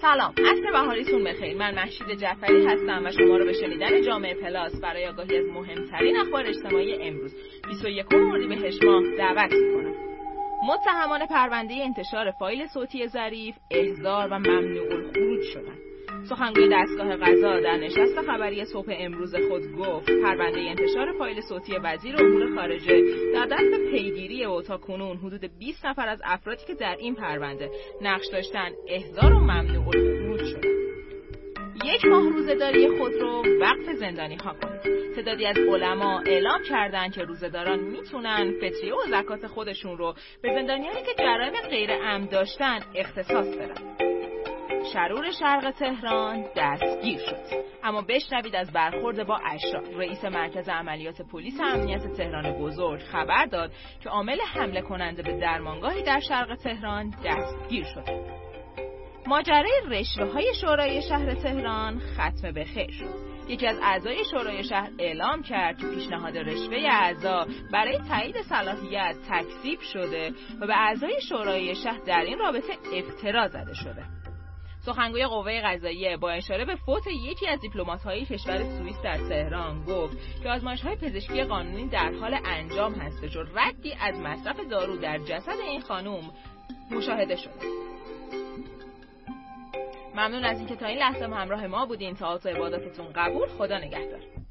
سلام، عصر بهاریتون بخیر. من مهشید جعفری هستم و شما رو به شنیدن جامعه پلاس برای آگاهی از مهمترین اخبار اجتماعی امروز 21 اردیبهشت ماه دعوت می‌کنم. متهمان پرونده انتشار فایل صوتی ظریف احضار و ممنوع الخروج شدند. سخنگوی دستگاه قضا در نشست خبری صبح امروز خود گفت پرونده انتشار فایل صوتی وزیر امور خارجه در دست پیگیری و تاکنون حدود 20 نفر از افرادی که در این پرونده نقش داشتن احضار و ممنوع الخروج شدند. 1 ماه روزه‌داری خود رو وقف زندانی ها کنید. تعدادی از علما اعلام کردند که روزه‌داران میتونن فطریه و زکات خودشون رو به زندانیانی که جرایم غیر عمد داشتن اختصاص بدن. شرور شرق تهران دستگیر شد. اما بشنوید از برخورد با اشرار. رئیس مرکز عملیات پلیس امنیت تهران بزرگ خبر داد که عامل حمله کننده به درمانگاهی در شرق تهران دستگیر شد. ماجرای رشوه‌های شورای شهر تهران ختم به خیر شد. یکی از اعضای شورای شهر اعلام کرد که پیشنهاد رشوه اعضا برای تایید صلاحیت تکذیب شده و به اعضای شورای شهر در این رابطه افترا زده شده. سخنگوی قوه قضاییه با اشاره به فوت یکی از دیپلمات‌های کشور سوئیس در تهران گفت که آزمایش‌های پزشکی قانونی در حال انجام هستش و ردی از مصرف دارو در جسد این خانم مشاهده شده. ممنون از اینکه تا این لحظه همراه ما بودین. تا عباداتتون قبول. خدا نگهدار.